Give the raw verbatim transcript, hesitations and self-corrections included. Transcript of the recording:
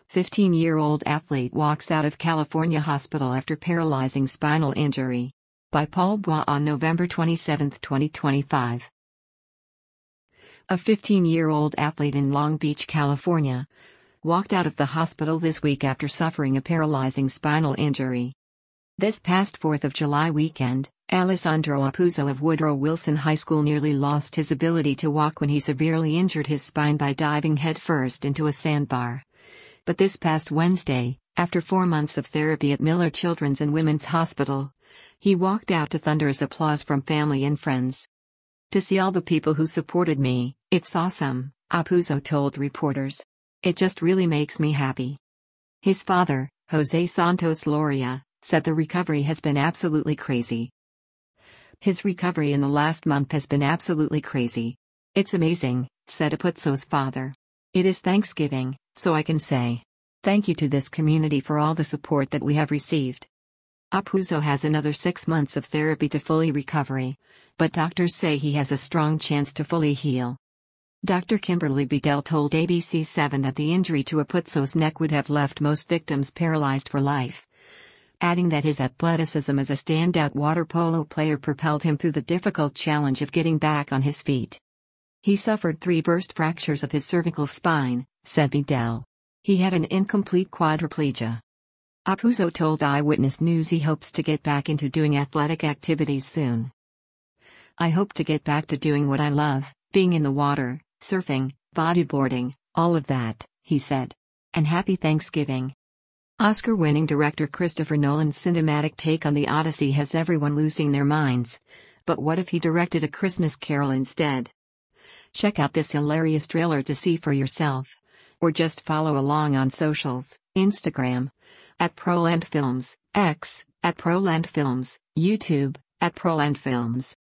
fifteen-year-old athlete walks out of California hospital after paralyzing spinal injury. By Paul Bois on November twenty-seventh, twenty twenty-five. A fifteen-year-old athlete in Long Beach, California, walked out of the hospital this week after suffering a paralyzing spinal injury. This past fourth of July weekend, Alessandro Apuzzo of Woodrow Wilson High School nearly lost his ability to walk when he severely injured his spine by diving headfirst into a sandbar. But this past Wednesday, after four months of therapy at Miller Children's and Women's Hospital, he walked out to thunderous applause from family and friends. "To see all the people who supported me, it's awesome," Apuzzo told reporters. "It just really makes me happy." His father, Jose Santos Loria, said the recovery has been absolutely crazy. His recovery in the last month has been absolutely crazy. "It's amazing," said Apuzzo's father. "It is Thanksgiving, so I can say thank you to this community for all the support that we have received." Apuzzo has another six months of therapy to fully recovery, but doctors say he has a strong chance to fully heal. Doctor Kimberly Bedell told A B C seven that the injury to Apuzzo's neck would have left most victims paralyzed for life, adding that his athleticism as a standout water polo player propelled him through the difficult challenge of getting back on his feet. "He suffered three burst fractures of his cervical spine," said Bedell. "He had an incomplete quadriplegia." Apuzzo told Eyewitness News he hopes to get back into doing athletic activities soon. "I hope to get back to doing what I love, being in the water, surfing, bodyboarding, all of that," he said. "And happy Thanksgiving." Oscar-winning director Christopher Nolan's cinematic take on The Odyssey has everyone losing their minds. But what if he directed A Christmas Carol instead? Check out this hilarious trailer to see for yourself. Or just follow along on socials, Instagram, at Proland Films, X, at Proland Films, YouTube, at Proland Films.